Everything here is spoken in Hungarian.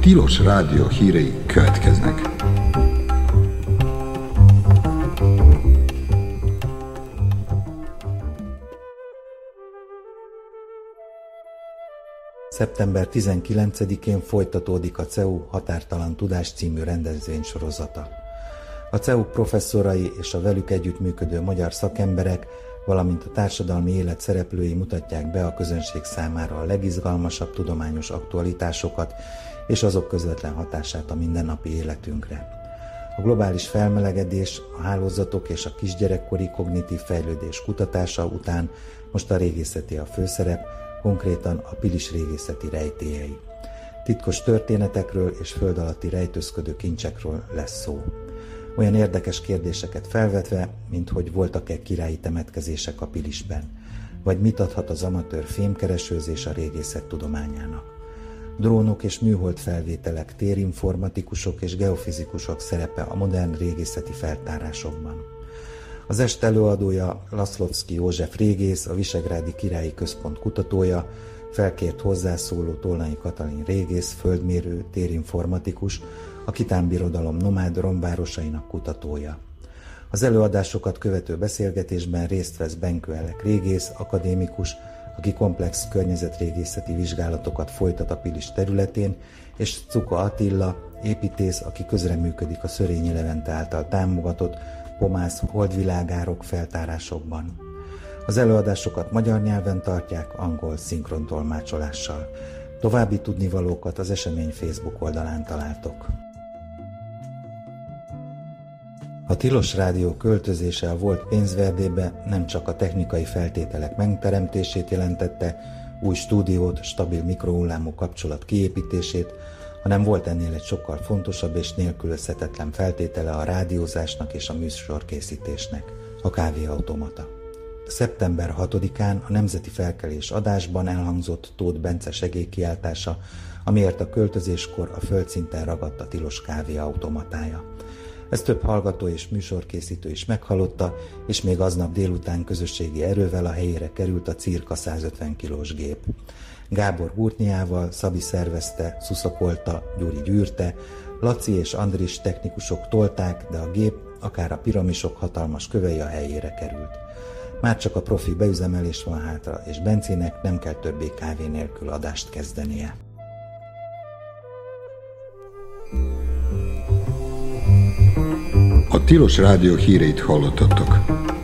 Tilos Rádió hírei következnek. Szeptember 19-én folytatódik a CEU Határtalan Tudás című rendezvénysorozata. A CEU professzorai és a velük együttműködő magyar szakemberek, valamint a társadalmi élet szereplői mutatják be a közönség számára a legizgalmasabb tudományos aktualitásokat és azok közvetlen hatását a mindennapi életünkre. A globális felmelegedés, a hálózatok és a kisgyerekkori kognitív fejlődés kutatása után most a régészeti a főszerep, konkrétan a Pilis régészeti rejtélyei. Titkos történetekről és föld alatti rejtőzködő kincsekről lesz szó. Olyan érdekes kérdéseket felvetve, mint hogy voltak-e királyi temetkezések a Pilisben, vagy mit adhat az amatőr fémkeresőzés a régészet tudományának. Drónok és műhold felvételek, térinformatikusok és geofizikusok szerepe a modern régészeti feltárásokban. Az est előadója Laszlovszky József régész, a Visegrádi Királyi Központ kutatója, felkért hozzászóló Tolnai Katalin régész, földmérő, térinformatikus, a Kitán Birodalom nomád romvárosainak kutatója. Az előadásokat követő beszélgetésben részt vesz Benkő Elek régész, akadémikus, aki komplex környezetrégészeti vizsgálatokat folytat a Pilis területén, és Cuka Attila, építész, aki közreműködik a Szörényi Levente által támogatott Pomász holdvilágárok feltárásokban. Az előadásokat magyar nyelven tartják, angol szinkrontolmácsolással. További tudnivalókat az esemény Facebook oldalán találtok. A Tilos Rádió költözése a volt Pénzverdébe nem csak a technikai feltételek megteremtését jelentette, új stúdiót, stabil mikrohullámú kapcsolat kiépítését, hanem volt ennél egy sokkal fontosabb és nélkülözhetetlen feltétele a rádiózásnak és a műsorkészítésnek, a kávéautomata. Szeptember 6-án a Nemzeti Felkelés adásban elhangzott Tóth Bence segélykiáltása, amiért a költözéskor a földszinten ragadt a tilos kávéautomatája. Ezt több hallgató és műsorkészítő is meghallotta, és még aznap délután közösségi erővel a helyére került a cirka 150 kilós gép. Gábor Hurtniával, Szabi szervezte, szuszakolta, Gyuri gyűrte, Laci és Andris technikusok tolták, de a gép, akár a piramisok hatalmas kövei a helyére került. Már csak a profi beüzemelés van hátra, és Bencének nem kell többé kávé nélkül adást kezdenie. A Tilos Rádió híreit hallottatok.